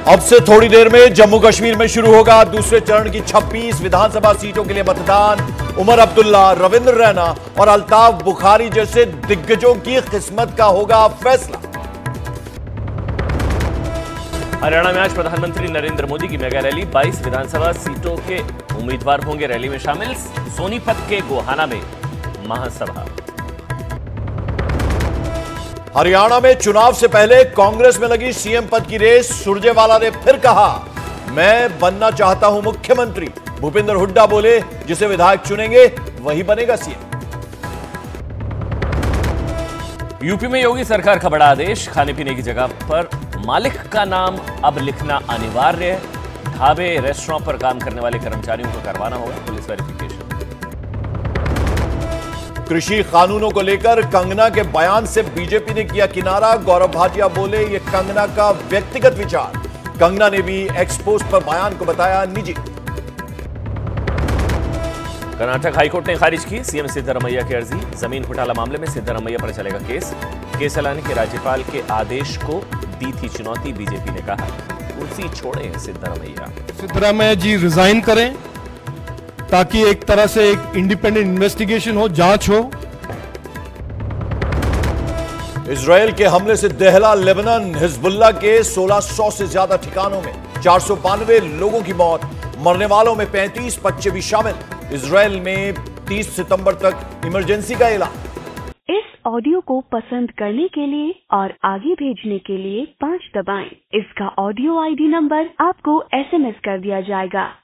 अब से थोड़ी देर में जम्मू कश्मीर में शुरू होगा दूसरे चरण की 26 विधानसभा सीटों के लिए मतदान। उमर अब्दुल्ला, रविंद्र रैना और अल्ताफ बुखारी जैसे दिग्गजों की किस्मत का होगा फैसला। हरियाणा में आज प्रधानमंत्री नरेंद्र मोदी की मेगा रैली, 22 विधानसभा सीटों के उम्मीदवार होंगे रैली में शामिल। सोनीपत के गोहाना में महासभा। हरियाणा में चुनाव से पहले कांग्रेस में लगी सीएम पद की रेस। सुरजेवाला ने फिर कहा, मैं बनना चाहता हूं मुख्यमंत्री। भूपेंद्र हुड्डा बोले, जिसे विधायक चुनेंगे वही बनेगा सीएम। यूपी में योगी सरकार का बड़ा आदेश, खाने पीने की जगह पर मालिक का नाम अब लिखना अनिवार्य है। ढाबे रेस्टोरेंट पर काम करने वाले कर्मचारियों को करवाना होगा पुलिस वेरिफिकेशन। कृषि कानूनों को लेकर कंगना के बयान से बीजेपी ने किया किनारा। गौरव भाटिया बोले, ये कंगना का व्यक्तिगत विचार। कंगना ने भी एक्सपोस्ट पर बयान को बताया निजी। कर्नाटक हाईकोर्ट ने खारिज की सीएम सिद्धरमैया की अर्जी। जमीन घोटाला मामले में सिद्धरमैया पर चलेगा केस चलाने के राज्यपाल के आदेश को दी थी चुनौती। बीजेपी ने कहा, कुर्सी छोड़े सिद्धरमैया जी रिजाइन करें ताकि एक तरह से एक इंडिपेंडेंट इन्वेस्टिगेशन हो, जांच हो। इजराइल के हमले से दहला लेबनान। हिजबुल्लाह के 1600 से ज्यादा ठिकानों में 492 लोगों की मौत, मरने वालों में 35 बच्चे भी शामिल। इजराइल में 30 सितंबर तक इमरजेंसी का ऐलान। इस ऑडियो को पसंद करने के लिए और आगे भेजने के लिए 5 दबाएं। इसका ऑडियो आईडी नंबर आपको SMS कर दिया जाएगा।